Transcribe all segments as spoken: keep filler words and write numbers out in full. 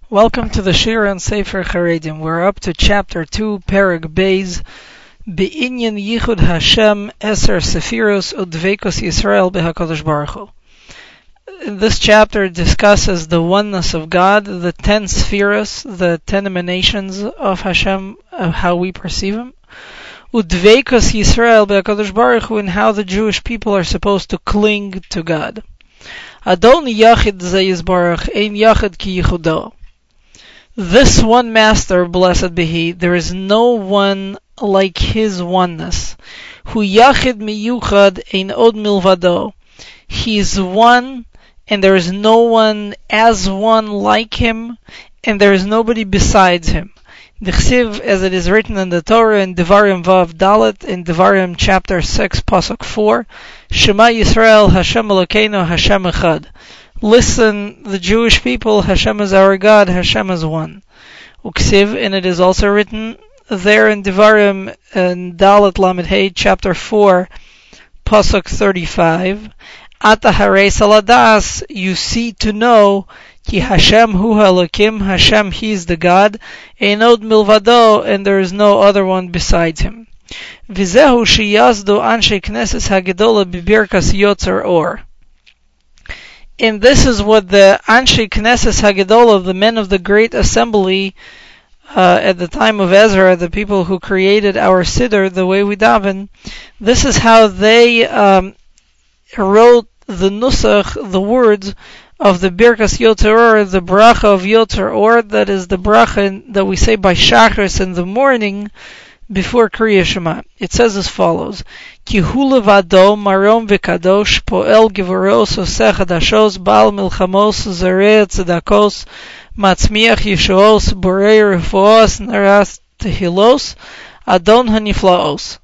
Welcome to the Shir and Sefer Charedim. We're up to chapter two, Perek Beis, Be'inyan Yichud Hashem Eser Sefiros Udveikos Yisrael BeHaKadosh Baruch Hu. This chapter discusses the oneness of God, the ten spheros, the ten emanations of Hashem, of how we perceive Him. Udveikos Yisrael BeHaKadosh Baruch Hu, and how the Jewish people are supposed to cling to God. Adon Yachid Ze Yisbarach, Ein Yachid Ki Yichudo. This one Master, blessed be He, there is no one like His oneness. Hu Yachid Miyuchad Ein Od Milvado. He is one, and there is no one as one like Him, and there is nobody besides Him. D'chsiv, as it is written in the Torah in Devarim Vav Dalet, in Devarim chapter six, pasuk four, Shema Yisrael, Hashem Elokeinu, Hashem Echad. Listen, the Jewish people, Hashem is our God, Hashem is one. Uksiv, and it is also written there in Devarim, in Dalet Lamed Hey, chapter four, pasuk thirty-five, Ata Harei Saladas, you see to know, Ki Hashem hu Elokim, Hashem, He is the God, Ein od milvado, and there is no other one besides Him. Vizehu sheyazdu anshe knesses hagedola bibirkas yotzer or. And this is what the Anshe Knesses Hagedolah, the men of the Great Assembly, uh, at the time of Ezra, the people who created our Siddur, the way we daven, this is how they um, wrote the Nusach, the words of the Birkas Yotzer Or, the Bracha of Yotzer Or, that is the Bracha that we say by Shachris in the morning, before Kriya Shema. It says as follows: Ki hu levado marom v'kadosh poel givoros oseh hadashos bal milchamos zareh tzedakos matzmiach yeshuos borei refuos naras tehilos adon haniflaos.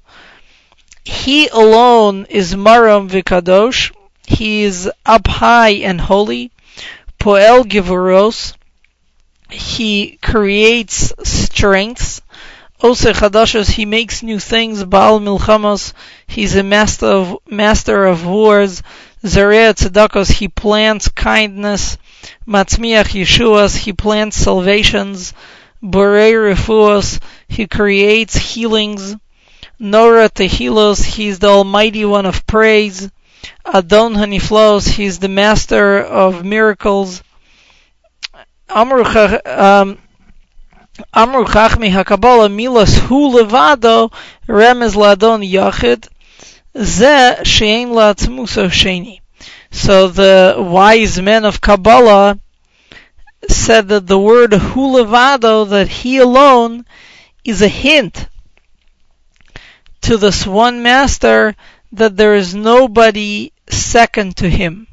He alone is marom v'kadosh. He is up high and holy. Poel givoros. He creates strengths. Oseh Chadashos, He makes new things. Baal Milchamos, He's a master of master of wars. Zareh Tzedakos, He plants kindness. Matzmiach Yeshuas, He plants salvations. Borei Refuos, He creates healings. Nora Tehilos, He's the Almighty One of praise. Adon Haniflos, He's the master of miracles. Amruch, um, Amru Chachmi HaKabbalah Milas Hu Levado Remez Ladon Yachid Ze Shein La'atzmuso Sheni. So the wise men of Kabbalah said that the word Hu Levado, that He alone, is a hint to this one Master, that there is nobody second to Him.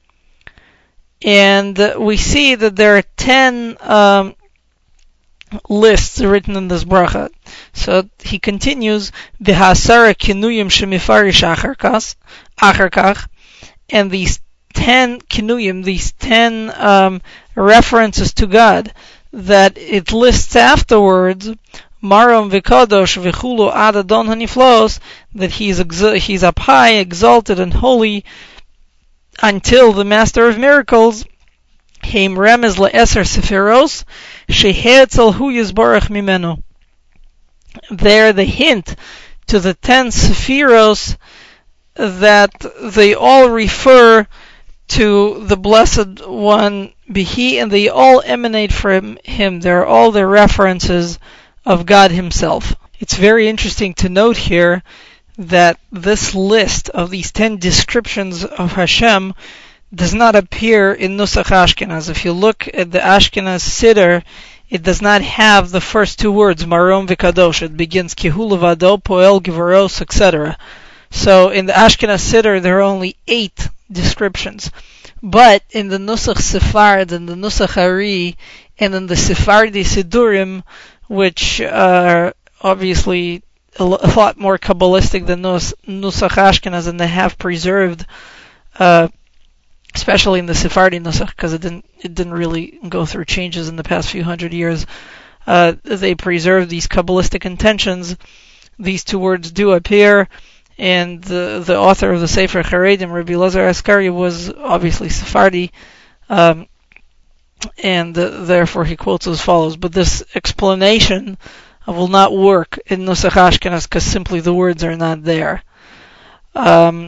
And we see that there are ten um, lists written in this bracha. So he continues, V'hasara kinuyim shemifarish acharkas, acharkach, and these ten kinuyim, these ten um, references to God that it lists afterwards, marom v'kadosh v'chulu ad adon haniflos, that he's exu- he's up high, exalted, and holy, until the Master of Miracles. Heim remez le'eser sefiros shehetzel hu yizbarach mimenu. They're the hint to the ten sephiros that they all refer to the Blessed One Behi, and they all emanate from Him. They're all the references of God Himself. It's very interesting to note here that this list of these ten descriptions of Hashem does not appear in Nusach Ashkenaz. If you look at the Ashkenaz Siddur, it does not have the first two words, Marom v'kadosh. It begins Ki hu levado, Poel givoros, et cetera. So in the Ashkenaz Siddur, there are only eight descriptions. But in the Nusach Sephard, and the Nusach Ari, and in the Sephardi Siddurim, which are obviously a lot more Kabbalistic than Nus- Nusach Ashkenaz, and they have preserved uh, especially in the Sephardi Nusach, because it didn't it didn't really go through changes in the past few hundred years. Uh, they preserved these Kabbalistic intentions. These two words do appear, and the the author of the Sefer Charedim, Rabbi Elazar Askari, was obviously Sephardi, um, and uh, therefore he quotes as follows. But this explanation will not work in Nusach Ashkenaz because simply the words are not there. Um,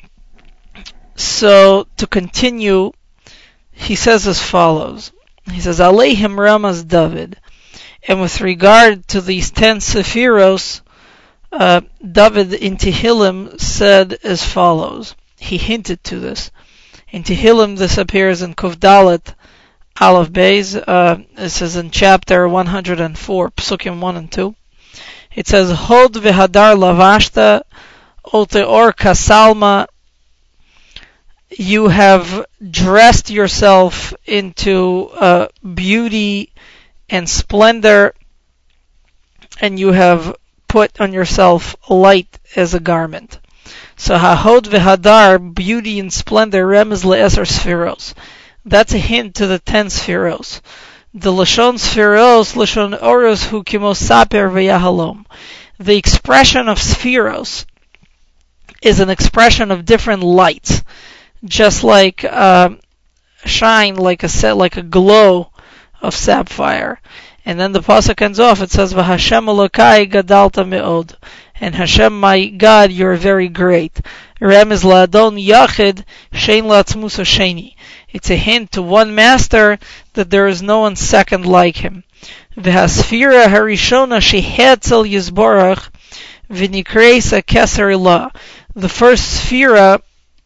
so to continue, he says as follows. He says, Aleihim Ramas David. And with regard to these ten Sephiros, uh, David in Tehillim said as follows. He hinted to this. In Tehillim, this appears in Kuf Dalet, Aleph Beis. Uh, this is in chapter one hundred four, Psukim one and two. It says, Hod v'hadar lavashta, o teor kasalma. You have dressed yourself into uh, beauty and splendor, and you have put on yourself light as a garment. So hahod v'hadar, beauty and splendor, remez le'eser spheros. That's a hint to the ten spheros. The lashon spheros, lashon oros hu kimo saper v'yahalom. The expression of spheros is an expression of different lights, just like uh, shine, like a set, like a glow of sapphire. And then the pasuk ends off. It says, "V'Hashem Elokai gadalta me'od," and Hashem, my God, you are very great. Remez la'adon yachid shein la'atzmus sheni. It's a hint to one master that there is no one second like him. V'hasfira harishona shehetzel yizborach v'nikreisa keser ilah. The first sphera,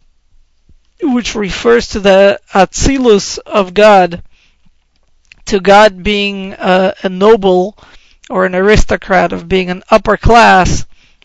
which refers to the atzilus of God, to God being uh, a noble or an aristocrat, of being an upper class,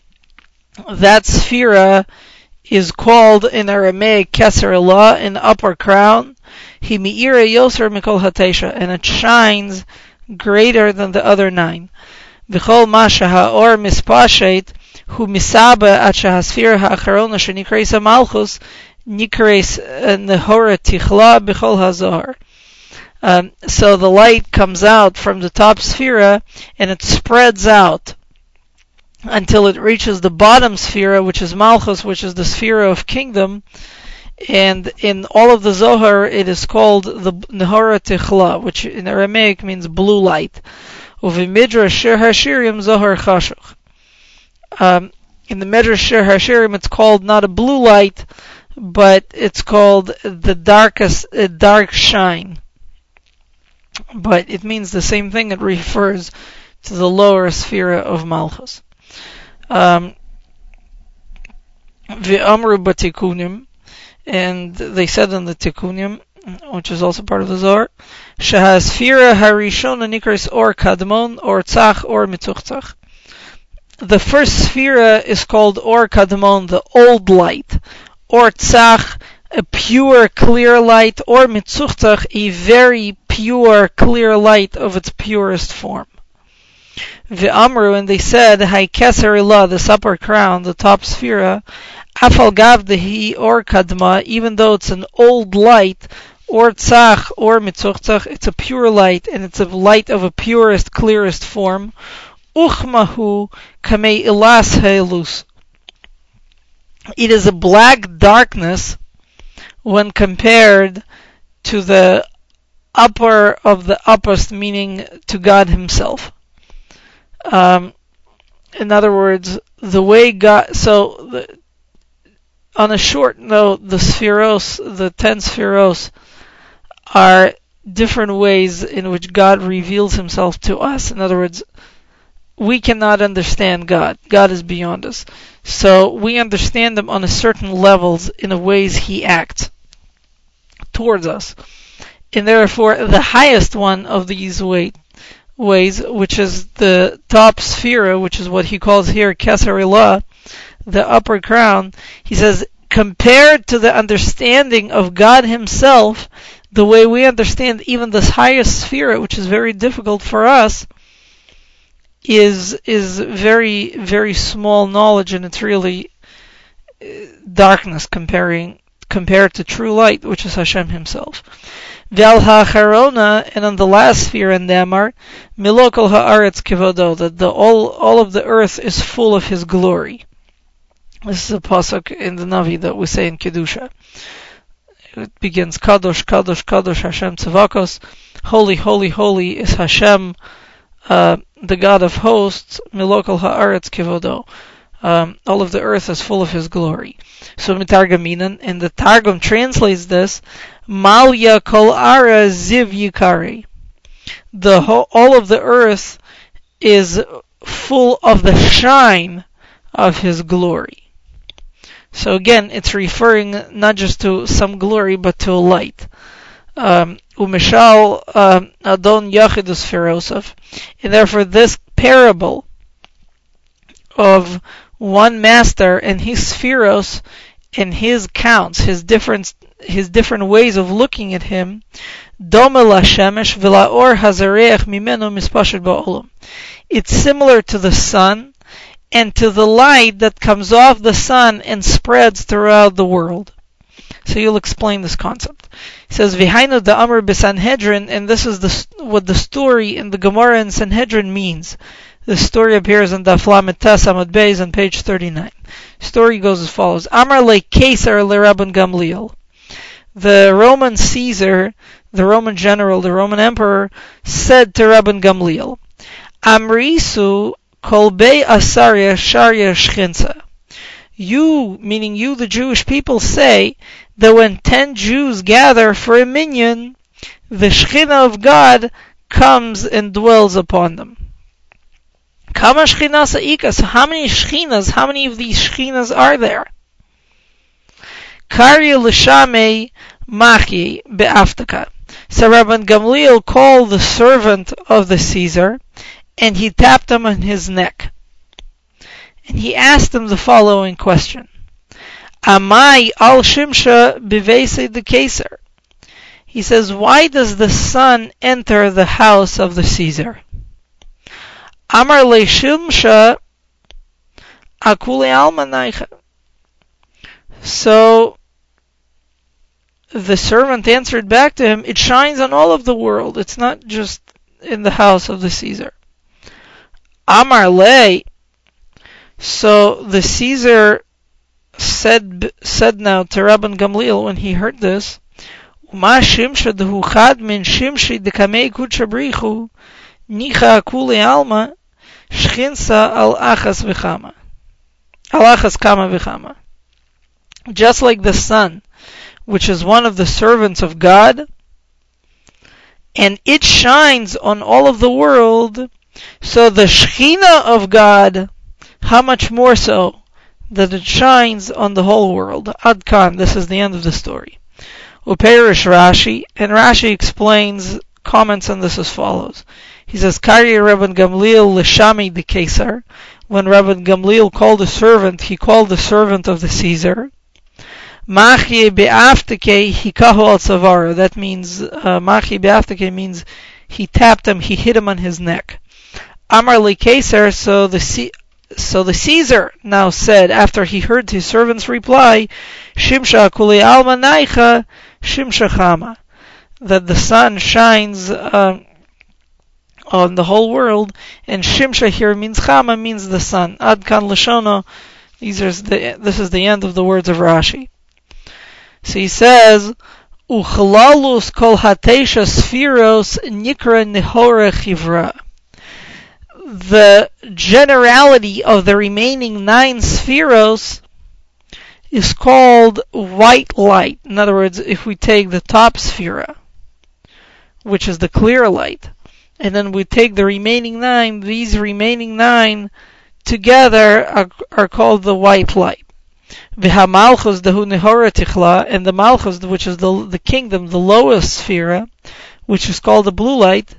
that sphera is called in Aramaic Keser Elah, an upper crown. Hi me'ira yoser mikol hatesha, and it shines greater than the other nine. V'chol ma sheha'or mispashet hu misaba at shehasphira ha'acharona shenikreis malchus nikreis nehora tichla b'chol hazor. Um, so the light comes out from the top sphera and it spreads out until it reaches the bottom sphera, which is Malchus, which is the sphera of kingdom. And in all of the Zohar, it is called the Nehora Tichla, which in Aramaic means blue light. Uvi Midrash Shir Hashirim Zohar Chashuch. Um, in the Midrash Shir Hashirim, it's called not a blue light, but it's called the darkest, uh, dark shine. But it means the same thing. It refers to the lower sphera of Malchus. Um, V'amru b'tikunim, and they said in the Tikunim, which is also part of the Zohar, Shehasphira harishona nikras or kadmon or tzach or mitzuchtzach. The first sphera is called or kadmon, the old light, or tzach, a pure, clear light, or mitzuchtzach, a very pure, clear light of its purest form. V'amru, and they said, Hai keser ilah, this upper crown, the top sphera, afal gav dehi or kadma, even though it's an old light, or tzach, or mitzuchtzach, it's a pure light, and it's a light of a purest, clearest form. Uchmahu kamei ilas ha'elus. It is a black darkness when compared to the upper of the uppest, meaning to God himself. Um, in other words, the way God, so the, on a short note, the spheros, the ten spheros, are different ways in which God reveals himself to us. In other words, we cannot understand God. God is beyond us. So we understand him on a certain levels in the ways he acts towards us. And therefore, the highest one of these way, ways, which is the top sphera, which is what he calls here Keser Ilah, the upper crown, he says, compared to the understanding of God himself, the way we understand even this highest sphera, which is very difficult for us, is is very, very small knowledge, and it's really darkness comparing compared to true light, which is Hashem himself. V'al ha'acharona, and on the last sphere in Nemar, milokol ha'aretz kivodo, that the all all of the earth is full of his glory. This is a pasuk in the Navi that we say in Kedusha. it begins Kadosh, Kadosh, Kadosh Hashem Tzavakos. Holy, holy, holy is Hashem, uh, the God of hosts. Milokal haaretz kivodo. Um, all of the earth is full of His glory. So mitargaminan, and the Targum translates this, Malya kol ara ziv yikari. The whole, all of the earth is full of the shine of His glory. So again, it's referring not just to some glory, but to a light. Umeshal um, Adon Yachidus Ferosov, and therefore this parable of one master and his spheros and his counts, his different his different ways of looking at him, Dome la shemesh v'laor hazareach mimenu mispashet ba'olam. It's similar to the sun and to the light that comes off the sun and spreads throughout the world. So you'll explain this concept. He says, V'hainu da'amr b'Sanhedrin, and this is the, what the story in the Gemara in Sanhedrin means. The story appears in Daf Lamed Tes Amud Beis on page thirty-nine. The story goes as follows. Amar le Caesar le Rabban Gamliel. The Roman Caesar, the Roman general, the Roman emperor, said to Rabban Gamliel, Amrisu kolbei asarya sharya shchinsa. You, meaning you, the Jewish people, say that when ten Jews gather for a minyan, the Shechina of God comes and dwells upon them. Kama Shechina sa'ikas, how many Shechinas, how many of these Shechinas are there? Karya l'shamei machi be'aftaka. So Rabban Gamliel called the servant of the Caesar, and he tapped him on his neck. And he asked him the following question. Amai al shimsha b'veisei de Caesar. He says, why does the sun enter the house of the Caesar? Amar le shimsha akule almanaicha. So the servant answered back to him, it shines on all of the world. It's not just in the house of the Caesar. Amar le. So the Caesar said said now to Rabban Gamliel when he heard this, Ma shimsha dehu chad min shimshi dekamei kutshabrichu nicha akule alma shchinsa al achas v'chama al achas kama v'chama. Just like the sun, which is one of the servants of God, and it shines on all of the world, so the Shechina of God, how much more so that it shines on the whole world. Ad kan, this is the end of the story. Uperish Rashi, and Rashi explains, comments on this as follows. He says, Kari Rabban Gamliel l'shami de Caesar. When Rabban Gamliel called a servant, he called the servant of the Caesar. Machi be'aftake hikahu al savara. That means, uh, Machi be'aftake means he tapped him, he hit him on his neck. Amar le Caesar, so the So the Caesar now said, after he heard his servant's reply, Shimsha kuli alma naicha shimsha chama, that the sun shines uh, on the whole world, and Shimsha here means chama, means the sun. Ad kan l'shono, these are the, this is the end of the words of Rashi. So he says, Uchlalus kol hatesha spheros nikra nehora chivra. The generality of the remaining nine spheros is called white light. In other words, if we take the top sphera, which is the clear light, and then we take the remaining nine, these remaining nine together are, are called the white light. V'hamalchus dehu nehora tichla, and the malchus, which is the, the kingdom, the lowest sphera, which is called the blue light,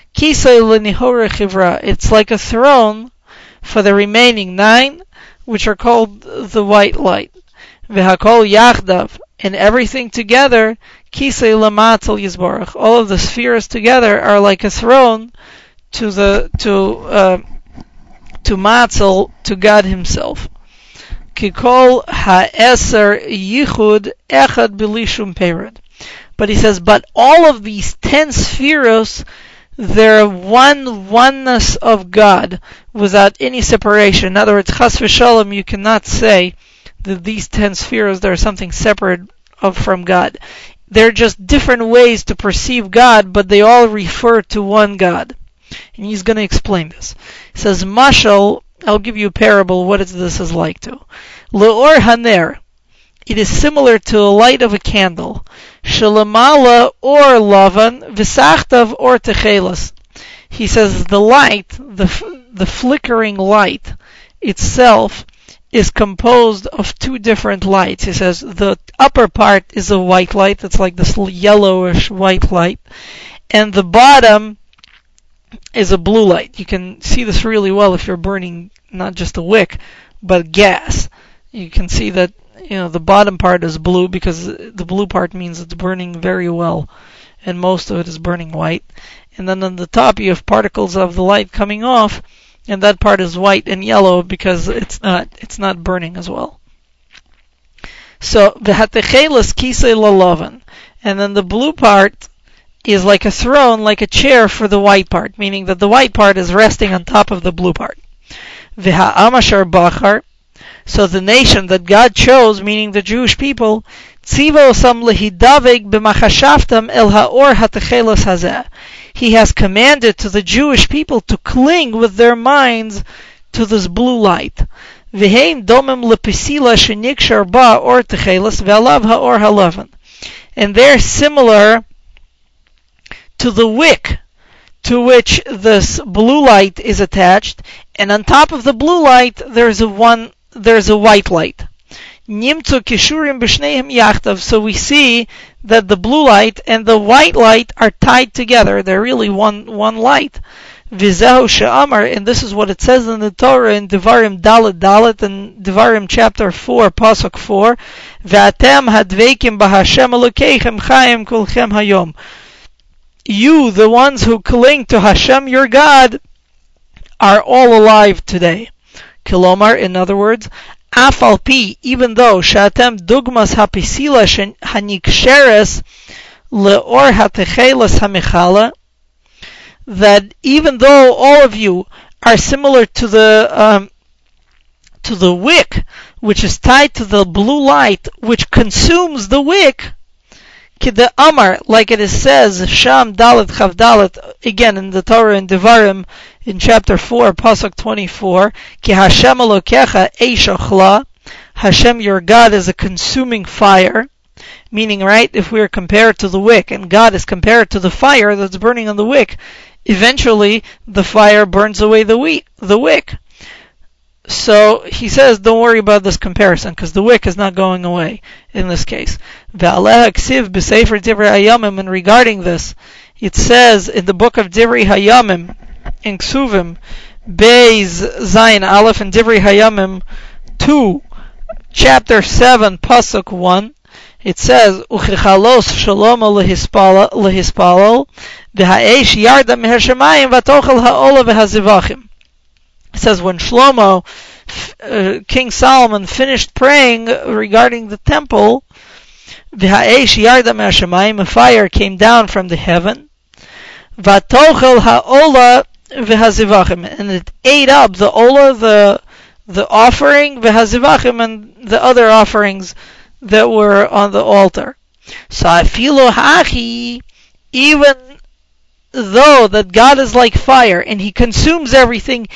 it's like a throne for the remaining nine, which are called the white light. V'hakol yachdav, and everything together, kisei lamatzal yizbarach. All of the spheres together are like a throne to the to uh, to Matzal, to God Himself. Kikol ha'eser yichud echad b'lishum perad. But he says, but all of these ten spheros, they're one oneness of God without any separation. In other words, chas v'shalom, you cannot say that these ten spheres, there is something separate of from God. They're just different ways to perceive God, but they all refer to one God. And he's going to explain this. He says, Mashal, I'll give you a parable, what is this is like to. Le'or haner, it is similar to the light of a candle. Shalamala or lavan, v'sachtav or techelas. He says the light, the, the flickering light itself, is composed of two different lights. He says the upper part is a white light, it's like this yellowish white light, and the bottom is a blue light. You can see this really well if you're burning not just a wick, but gas. You can see that, you know, the bottom part is blue because the blue part means it's burning very well, and most of it is burning white. And then on the top you have particles of the light coming off, and that part is white and yellow because it's not it's not burning as well. So v'hatechelas kisei lalavan, and then the blue part is like a throne, like a chair for the white part, meaning that the white part is resting on top of the blue part. V'ha'amashar bachar, so the nation that God chose, meaning the Jewish people, tziva osam lehidaveg b'machashaftam el ha'or hatechelas hazeh. He has commanded to the Jewish people to cling with their minds to this blue light. V'hein domem lepisila shenikshar ba or techelas ve'alav ha'or halavan. And they're similar to the wick to which this blue light is attached, and on top of the blue light there's a one there's a white light. Nimtzu kishurim b'shneim yachtav. So we see that the blue light and the white light are tied together. They're really one one light. Vizehu she'amar, and this is what it says in the Torah in Devarim Dalet Dalet and Devarim chapter four, pasuk four. Ve'atem hadveikim b'Hashem Elokeichem chayim kulchem hayom. You, the ones who cling to Hashem your God, are all alive today. Kilomar, in other words, Afal pi, even though Shatem dugmas hapisila haniksheres leor hatechelas hamichala, that even though all of you are similar to the um, to the wick, which is tied to the blue light, which consumes the wick, kide amar, like it is says, Sham Dalet Chav Dalet, again in the Torah in Devarim, in chapter four, pasuk twenty-four, Ki Hashem Elokecha eish ochla, Hashem your God is a consuming fire, meaning, right, if we're compared to the wick, and God is compared to the fire that's burning on the wick, eventually the fire burns away the wick. The wick. So he says, don't worry about this comparison, because the wick is not going away in this case. Ve'aleh ksiv b'sefer Divrei Hayamim, and regarding this, it says in the book of Divrei Hayamim, in Ksuvim, Beis Zayin Aleph and Divrei Hayamim two, chapter seven, pasuk one, it says, Uchichalos shalomo lehispalol, v'ha'esh yarda meher shemayim v'tochel ha'ola v'hazivachim. It says when Shlomo, uh, King Solomon, finished praying regarding the temple, v'ha'esh yarda meher shemayim, a fire came down from the heaven, v'tochel ha'ola v'hazivachim, and it ate up the ola, the the offering, v'hazivachim, and the other offerings that were on the altar. So afilu hachi, even though that God is like fire and He consumes everything,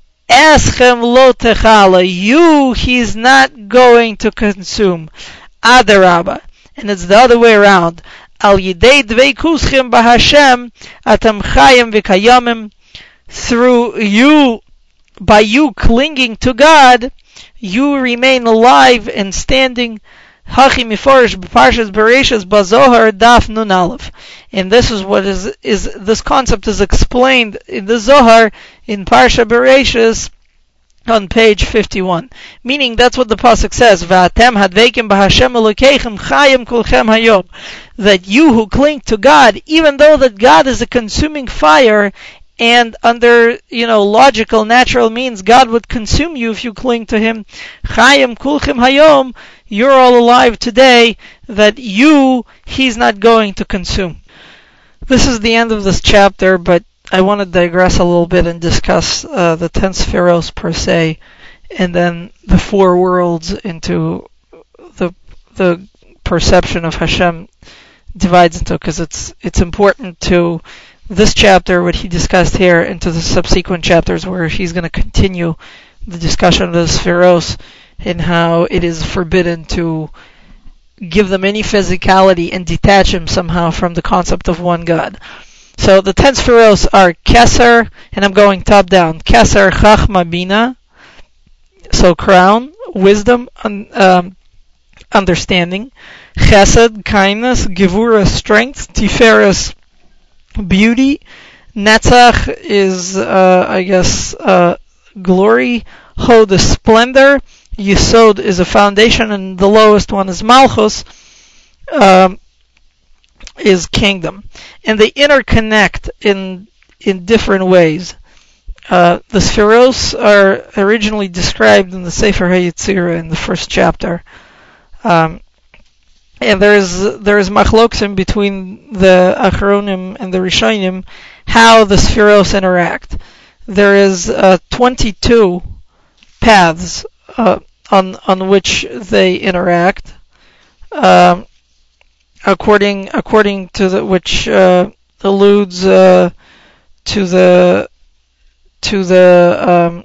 eschem lo techala, you He's not going to consume. Adarabba, and it's the other way around. Al yidei dveikuschem b'Hashem atam chayim v'kayamim. Through you, by you clinging to God, you remain alive and standing. Hachi miforish b'parshas Bereshis bazohar daf nun aleph. And this is what is is this concept is explained in the Zohar in Parsha Bereshis on page fifty-one. Meaning that's what the pasuk says. V'atem hadveikim b'Hashem Elokeichem chayim kulchem hayom. That you who cling to God, even though that God is a consuming fire, and under, you know, logical, natural means, God would consume you if you cling to Him. Chayim kulchem hayom, you're all alive today, that you, He's not going to consume. This is the end of this chapter, but I want to digress a little bit and discuss uh, the ten Sephiros per se, and then the four worlds into the the perception of Hashem divides into, because it's it's important to this chapter, what he discussed here, into the subsequent chapters where he's going to continue the discussion of the Sfiros and how it is forbidden to give them any physicality and detach him somehow from the concept of one God. So the ten Sfiros are Keser, and I'm going top down. Keser, Chachma, Bina, so crown, wisdom, um, understanding. Chesed, kindness. Gevura, strength. Tiferes, beauty. Netzach is, uh, I guess, uh, glory. Hod is splendor. Yesod is a foundation, and the lowest one is Malchus, um, is kingdom. And they interconnect in in different ways. Uh, the Sfiros are originally described in the Sefer HaYetzirah in the first chapter. Um, and there is there is machloksim between the Acharonim and the Rishonim how the Sfiros interact. There is uh, twenty-two paths uh, on on which they interact, um, according according to the which uh, alludes uh, to the to the um,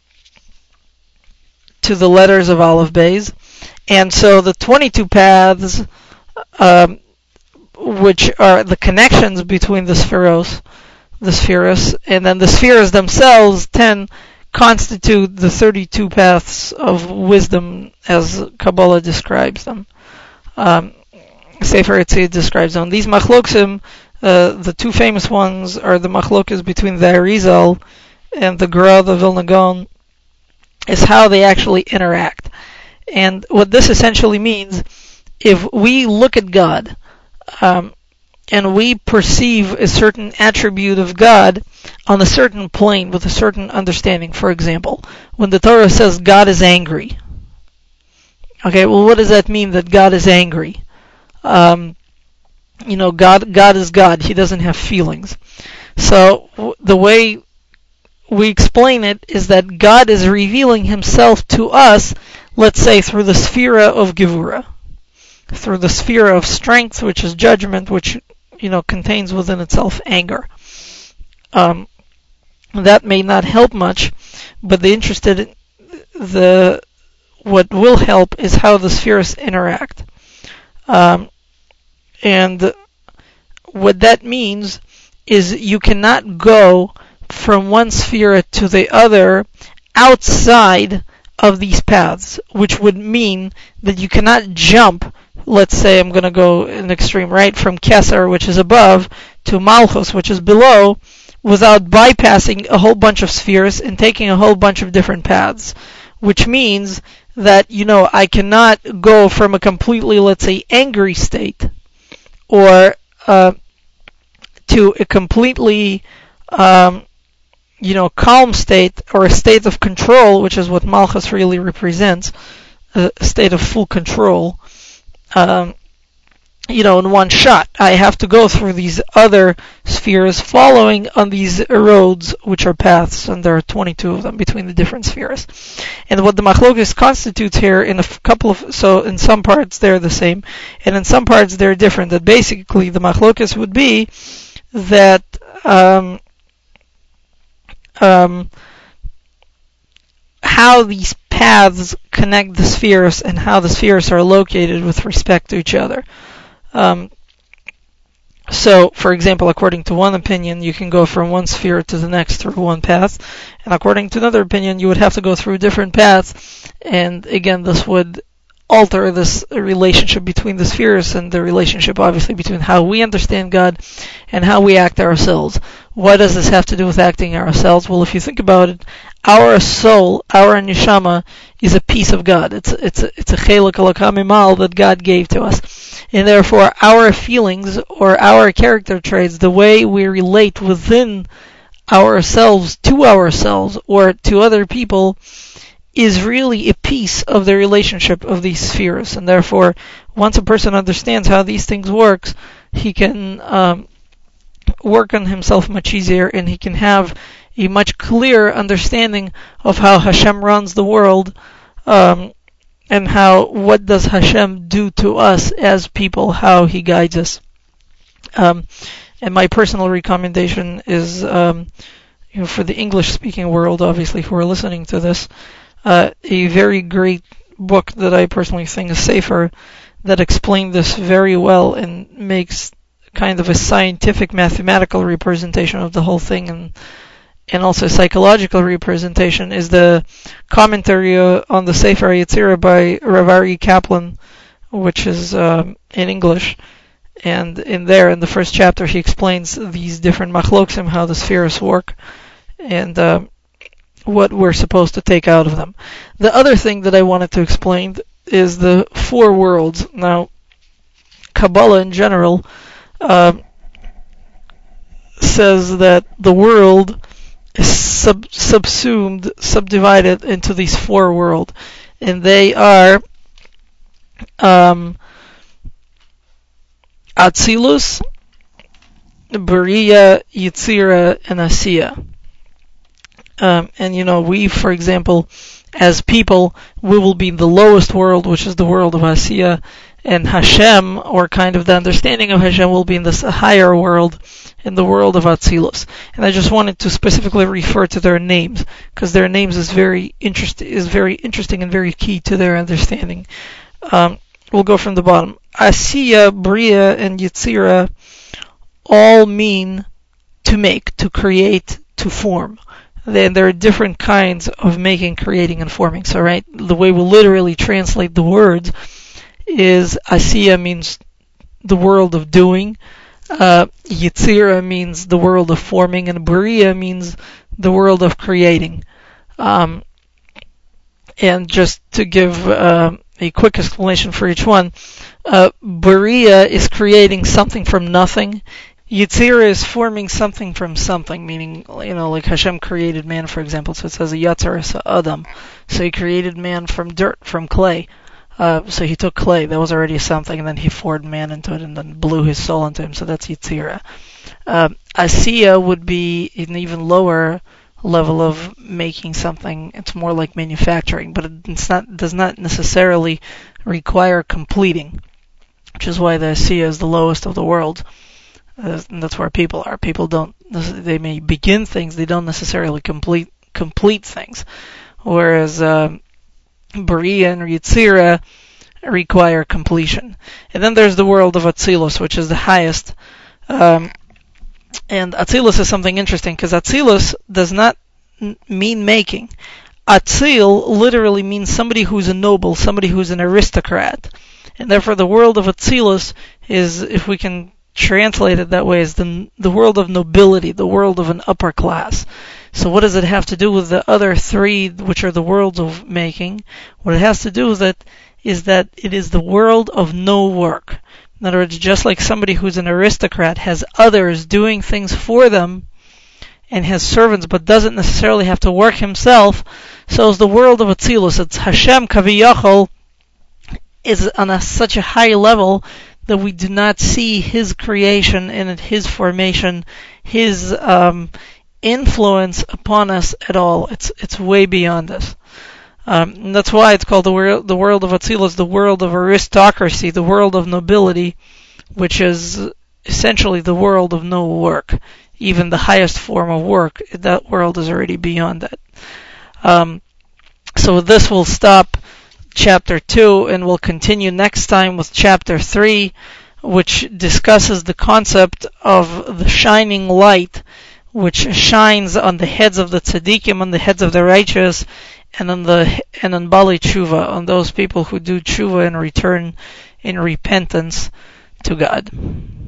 to the letters of Aleph Beis. And so the twenty-two paths, um, which are the connections between the spheros, the spheres, and then the spheres themselves, ten, constitute the thirty-two paths of wisdom as Kabbalah describes them. Um, Sefer Yetzirah describes them. These machloksim, uh, the two famous ones are the machlokas between the Arizal and the Gra, the Vilna Gaon, is how they actually interact. And what this essentially means, if we look at God, um, and we perceive a certain attribute of God on a certain plane with a certain understanding. For example, when the Torah says God is angry, okay, well, what does that mean that God is angry? Um, you know, God, God is God. He doesn't have feelings. So w- the way we explain it is that God is revealing Himself to us, let's say, through the sphere of Gevura, through the sphere of strength, which is judgment, which, you know, contains within itself anger. Um, that may not help much, but the interested, the what will help is how the spheres interact, um, and what that means is you cannot go from one sphere to the other outside of these paths, which would mean that you cannot jump. Let's say I'm going to go an extreme right from Keser, which is above, to Malchus, which is below, without bypassing a whole bunch of spheres and taking a whole bunch of different paths. Which means that, you know, I cannot go from a completely, let's say, angry state, or uh, to a completely, um, you know, calm state, or a state of control, which is what Malchus really represents, a state of full control. Um, you know, in one shot. I have to go through these other spheres following on these roads, which are paths, and there are twenty-two of them between the different spheres. And what the machlokes constitutes here, in a f- couple of, so in some parts they're the same, and in some parts they're different. That basically the machlokes would be that um, um, how these paths connect the spheres and how the spheres are located with respect to each other. Um, so, for example, according to one opinion, you can go from one sphere to the next through one path, and according to another opinion, you would have to go through different paths, and again, this would alter this relationship between the spheres and the relationship, obviously, between how we understand God and how we act ourselves. What does this have to do with acting ourselves? Well, if you think about it, our soul, our neshama, is a piece of God. It's it's a, it's a chelek alakah mimal that God gave to us, and therefore our feelings or our character traits, the way we relate within ourselves to ourselves or to other people, is really a piece of the relationship of these spheres. And therefore, once a person understands how these things work, he can um, work on himself much easier, and he can have a much clearer understanding of how Hashem runs the world, um, and how, what does Hashem do to us as people, how He guides us. Um, and my personal recommendation is, um, you know, for the English-speaking world, obviously, who are listening to this, uh, a very great book that I personally think is Sefer, that explains this very well and makes kind of a scientific, mathematical representation of the whole thing, and and also psychological representation, is the commentary uh, on the Sefer Yetzirah by Rav Aryeh Kaplan, which is um, in English. And in there, in the first chapter, he explains these different machloksim, how the spheres work, and uh, what we're supposed to take out of them. The other thing that I wanted to explain is the four worlds. Now, Kabbalah in general uh, says that the world is sub- subsumed, subdivided into these four worlds, and they are um, Atzilus, Beriya, Yetzirah, and Asiya. Um, and you know, we, for example, as people, we will be in the lowest world, which is the world of Asiya, and Hashem, or kind of the understanding of Hashem, will be in this higher world, in the world of Atzilus. And I just wanted to specifically refer to their names, because their names is very interest is very interesting and very key to their understanding. Um, we'll go from the bottom. Asiya, Bria, and Yetzirah all mean to make, to create, to form. Then there are different kinds of making, creating, and forming. So, right, the way we literally translate the words is Asiya means the world of doing, uh, Yetzirah means the world of forming, and Bria means the world of creating. Um, and just to give uh, a quick explanation for each one, uh, Bria is creating something from nothing. Yetzirah is forming something from something, meaning, you know, like Hashem created man, for example. So it says a Yatzar Adam. So He created man from dirt, from clay. Uh, so He took clay, that was already something, and then He formed man into it and then blew His soul into him. So that's Yetzirah. Uh, Asiya would be an even lower level of making something. It's more like manufacturing, but it's not, does not necessarily require completing, which is why the Asiya is the lowest of the world. Uh, and that's where people are. People don't, they may begin things, they don't necessarily complete complete things. Whereas uh, Beriya and Yetzirah require completion. And then there's the world of Atzilus, which is the highest. Um, and Atzilus is something interesting, because Atzilus does not n- mean making. Atzil literally means somebody who's a noble, somebody who's an aristocrat. And therefore the world of Atzilus is, if we can translate it that way, is the the world of nobility, the world of an upper class. So what does it have to do with the other three, which are the worlds of making? What it has to do with it is that it is the world of no work. In other words, just like somebody who's an aristocrat has others doing things for them and has servants but doesn't necessarily have to work himself, so is the world of Atzilus. It's Hashem Kaviyachol is on a, such a high level that we do not see His creation and His formation, His um, influence upon us at all. It's it's way beyond us. Um, and that's why it's called the world, the world of Atzilus, the world of aristocracy, the world of nobility, which is essentially the world of no work. Even the highest form of work, that world is already beyond that. Um, so with this, we'll stop chapter two, and we'll continue next time with chapter three, which discusses the concept of the shining light, which shines on the heads of the tzaddikim, on the heads of the righteous, and on the and on Bali Tshuva, on those people who do tshuva and return in repentance to God.